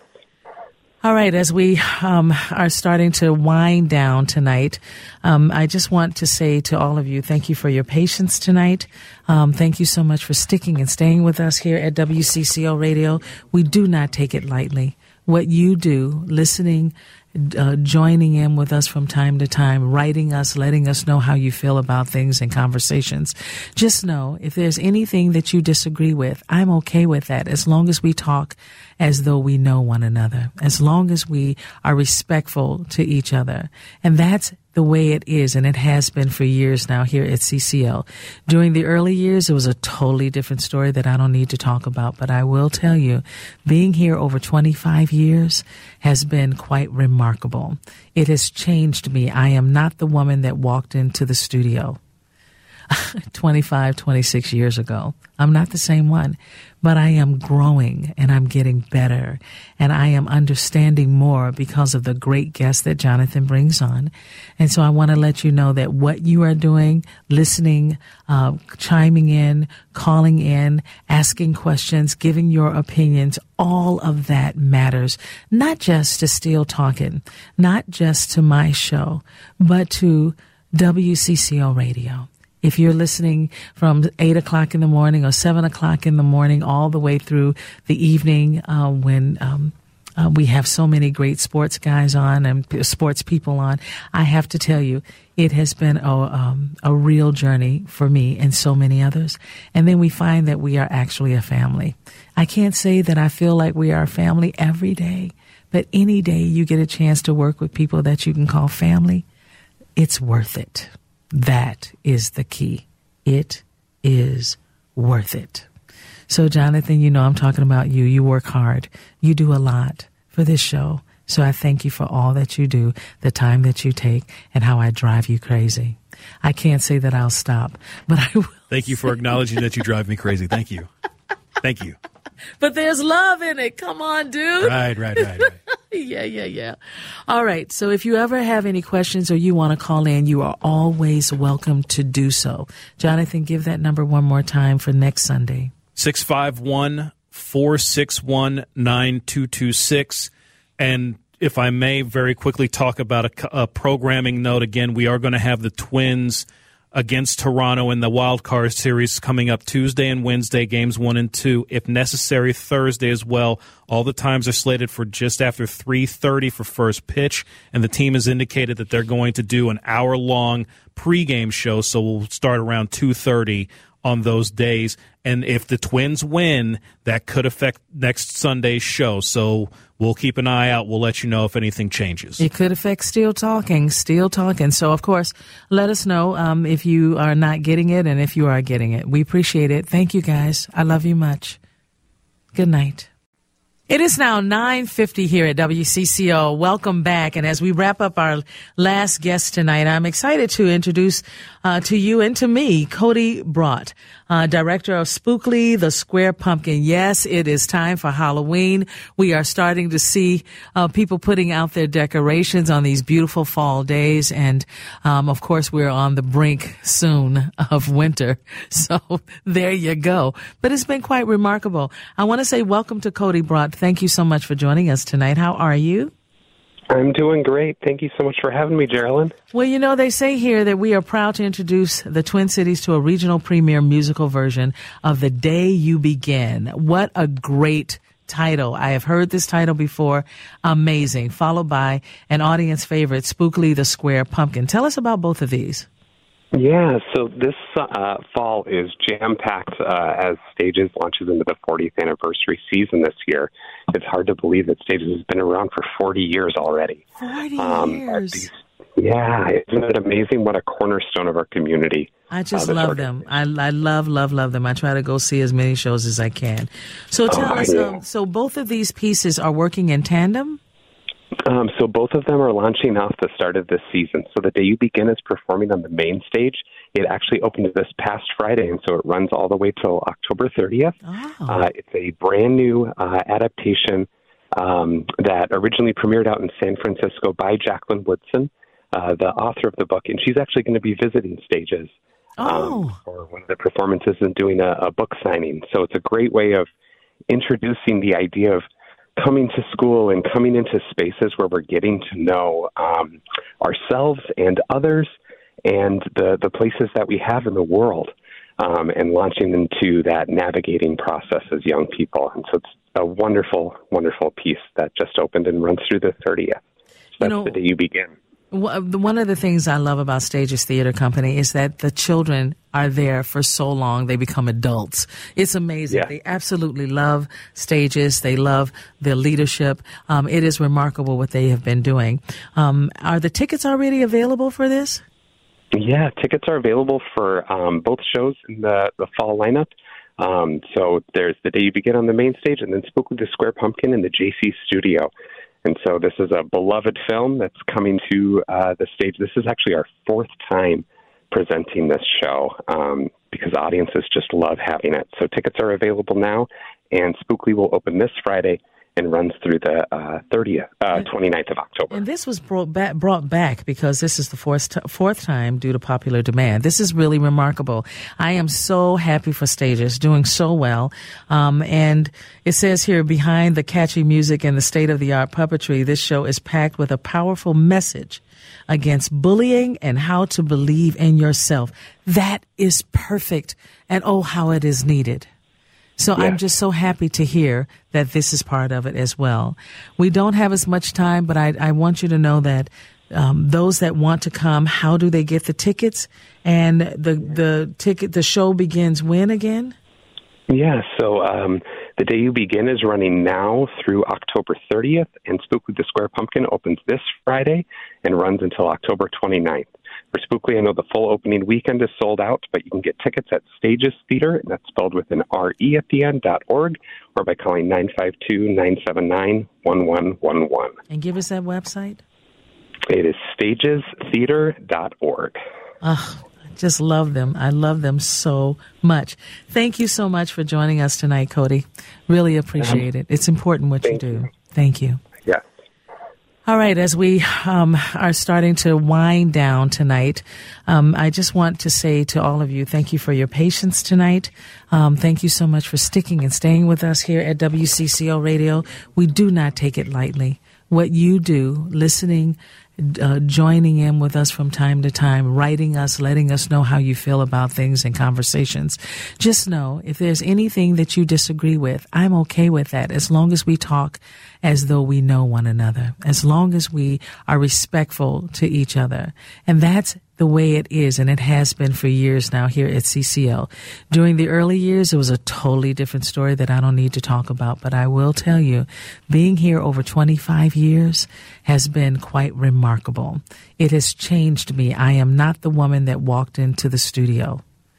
All right, as we um, are starting to wind down tonight, um, I just want to say to all of you, thank you for your patience tonight. Um, thank you so much for sticking and staying with us here at W C C O Radio. We do not take it lightly. What you do, listening, uh, joining in with us from time to time, writing us, letting us know how you feel about things and conversations. Just know if there's anything that you disagree with, I'm okay with that as long as we talk as though we know one another, as long as we are respectful to each other. And that's the way it is, and it has been for years now here at C C L. During the early years, it was a totally different story that I don't need to talk about, but I will tell you, being here over twenty-five years has been quite remarkable. It has changed me. I am not the woman that walked into the studio twenty-five, twenty-six years ago. I'm not the same one, but I am growing and I'm getting better and I am understanding more because of the great guests that Jonathan brings on. And so I want to let you know that what you are doing, listening, uh, chiming in, calling in, asking questions, giving your opinions, all of that matters, not just to Still Talking, not just to my show, but to W C C O Radio. If you're listening from eight o'clock in the morning or seven o'clock in the morning all the way through the evening uh, when um, uh, we have so many great sports guys on and sports people on, I have to tell you, it has been a, um, a real journey for me and so many others. And then we find that we are actually a family. I can't say that I feel like we are a family every day, but any day you get a chance to work with people that you can call family, it's worth it. That is the key. It is worth it. So, Jonathan, you know I'm talking about you. You work hard. You do a lot for this show. So I thank you for all that you do, the time that you take, and how I drive you crazy. I can't say that I'll stop, but I will. Thank you for acknowledging that you drive me crazy. Thank you. Thank you. But there's love in it. Come on, dude. Right, right, right, right. yeah, yeah, yeah. All right. So if you ever have any questions or you want to call in, you are always welcome to do so. Jonathan, give that number one more time for next Sunday. six five one, four six one, nine two two six. And if I may very quickly talk about a, a programming note, again, we are going to have the Twins against Toronto in the Wild Card Series coming up Tuesday and Wednesday, games one and two. If necessary, Thursday as well. All the times are slated for just after three thirty for first pitch, and the team has indicated that they're going to do an hour-long pregame show, so we'll start around two thirty on those days. And if the Twins win, that could affect next Sunday's show. So we'll keep an eye out. We'll let you know if anything changes. It could affect Still Talking, Still Talking. So, of course, let us know um, if you are not getting it and if you are getting it. We appreciate it. Thank you, guys. I love you much. Good night. It is now nine fifty here at W C C O. Welcome back. And as we wrap up our last guest tonight, I'm excited to introduce uh, to you and to me, Cody Brott, uh, director of Spookly, the Square Pumpkin. Yes, it is time for Halloween. We are starting to see uh, people putting out their decorations on these beautiful fall days. And, um, of course, we're on the brink soon of winter. So there you go. But it's been quite remarkable. I want to say welcome to Cody Brott. Thank you so much for joining us tonight. How are you? I'm doing great. Thank you so much for having me, Geraldine. Well, you know, they say here that we are proud to introduce the Twin Cities to a regional premiere musical version of The Day You Begin. What a great title. I have heard this title before. Amazing. Followed by an audience favorite, Spookly, the Square Pumpkin. Tell us about both of these. Yeah, so this uh, fall is jam-packed uh, as Stages launches into the fortieth anniversary season this year. It's hard to believe that Stages has been around for forty years already. forty um, years. These, yeah, isn't it amazing what a cornerstone of our community? I just uh, love them. I, I love, love, love them. I try to go see as many shows as I can. So tell oh, us, yeah. um, so both of these pieces are working in tandem? Um, so both of them are launching off the start of this season. So The Day You Begin is performing on the main stage. It actually opened this past Friday, and so it runs all the way till October thirtieth. Oh. Uh, it's a brand new uh, adaptation um, that originally premiered out in San Francisco by Jacqueline Woodson, uh, the author of the book, and she's actually going to be visiting Stages oh. um, for one of the performances and doing a, a book signing. So it's a great way of introducing the idea of coming to school and coming into spaces where we're getting to know um, ourselves and others and the, the places that we have in the world, um, and launching into that navigating process as young people. And so it's a wonderful, wonderful piece that just opened and runs through the thirtieth. So that's you know, The Day You Begin. One of the things I love about Stages Theater Company is that the children are there for so long they become adults. It's amazing. Yeah. They absolutely love Stages. They love their leadership. Um, it is remarkable what they have been doing. Um, are the tickets already available for this? Yeah, tickets are available for um, both shows in the, the fall lineup. Um, so there's The Day You Begin on the main stage, and then Spook with the Square Pumpkin in the J C Studio. And so this is a beloved film that's coming to uh, the stage. This is actually our fourth time presenting this show um, because audiences just love having it. So tickets are available now, and Spookly will open this Friday and runs through the uh, thirtieth, uh, twenty-ninth of October. And this was brought back, brought back because this is the fourth, t- fourth time due to popular demand. This is really remarkable. I am so happy for Stages, doing so well. Um, and it says here, behind the catchy music and the state-of-the-art puppetry, this show is packed with a powerful message against bullying and how to believe in yourself. That is perfect. And oh, how it is needed. So yeah. I'm just so happy to hear that this is part of it as well. We don't have as much time, but I, I want you to know that um, those that want to come, how do they get the tickets? And the the ticket, the show begins when again? Yeah, so um, The Day You Begin is running now through October thirtieth, and Spook with the Square Pumpkin opens this Friday and runs until October twenty-ninth. For Spookly, I know the full opening weekend is sold out, but you can get tickets at Stages Theater, and that's spelled with an R E at the end, dot org, or by calling nine five two, nine seven nine, one one one one. And give us that website. It is stages theater dot org. Oh, I just love them. I love them so much. Thank you so much for joining us tonight, Cody. Really appreciate um, it. It's important what you do. You. Thank you. Yeah. All right, as we um, are starting to wind down tonight, um, I just want to say to all of you, thank you for your patience tonight. Um, thank you so much for sticking and staying with us here at W C C O Radio. We do not take it lightly. What you do, listening, uh, joining in with us from time to time, writing us, letting us know how you feel about things and conversations. Just know if there's anything that you disagree with, I'm okay with that as long as we talk as though we know one another, as long as we are respectful to each other. And that's the way it is, and it has been for years now here at C C L. During the early years, it was a totally different story that I don't need to talk about, but I will tell you, being here over twenty-five years has been quite remarkable. It has changed me. I am not the woman that walked into the studio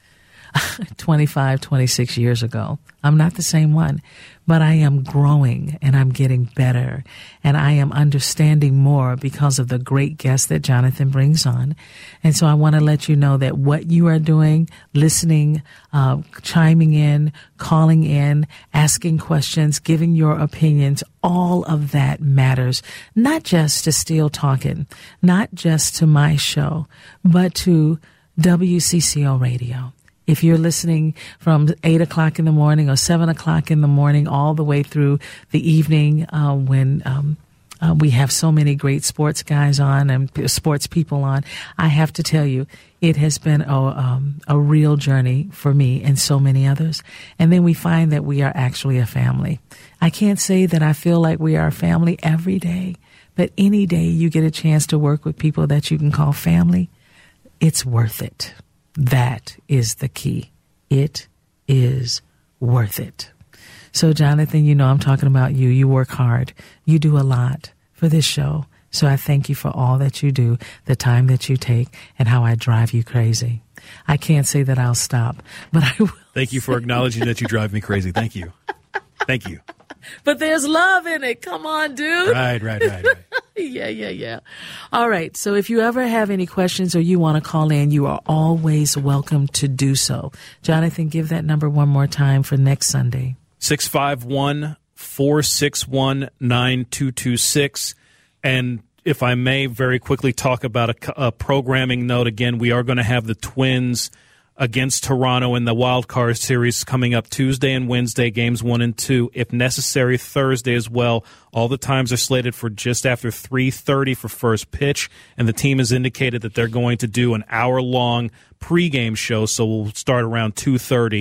twenty-five, twenty-six years ago. I'm not the same one, but I am growing and I'm getting better and I am understanding more because of the great guests that Jonathan brings on. And so I want to let you know that what you are doing, listening, uh, chiming in, calling in, asking questions, giving your opinions, all of that matters, not just to Steel Talking, not just to my show, but to W C C O Radio. If you're listening from eight o'clock in the morning or seven o'clock in the morning all the way through the evening uh, when um, uh, we have so many great sports guys on and sports people on, I have to tell you, it has been a, um, a real journey for me and so many others. And then we find that we are actually a family. I can't say that I feel like we are a family every day, but any day you get a chance to work with people that you can call family, it's worth it. That is the key. It is worth it. So, Jonathan, you know I'm talking about you. You work hard. You do a lot for this show. So I thank you for all that you do, the time that you take, and how I drive you crazy. I can't say that I'll stop, but I will. Thank you for acknowledging that you drive me crazy. Thank you. Thank you. But there's love in it. Come on, dude. Right, right, right, right. yeah, yeah, yeah. All right. So if you ever have any questions or you want to call in, you are always welcome to do so. Jonathan, give that number one more time for next Sunday. six five one, four six one, nine two two six. And if I may very quickly talk about a, a programming note, again, we are going to have the Twins against Toronto in the wild card series coming up Tuesday and Wednesday, games one and two. If necessary, Thursday as well. All the times are slated for just after three thirty for first pitch, and the team has indicated that they're going to do an hour-long pregame show, so we'll start around two thirty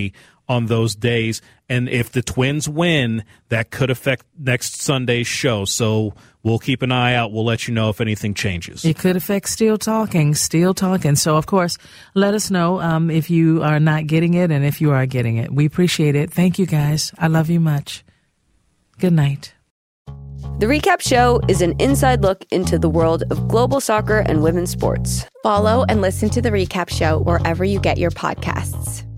on those days. And if the Twins win, that could affect next Sunday's show. So we'll keep an eye out. We'll let you know if anything changes. It could affect Still Talking, Still Talking. So, of course, let us know um, if you are not getting it and if you are getting it. We appreciate it. Thank you, guys. I love you much. Good night. The Recap Show is an inside look into the world of global soccer and women's sports. Follow and listen to The Recap Show wherever you get your podcasts.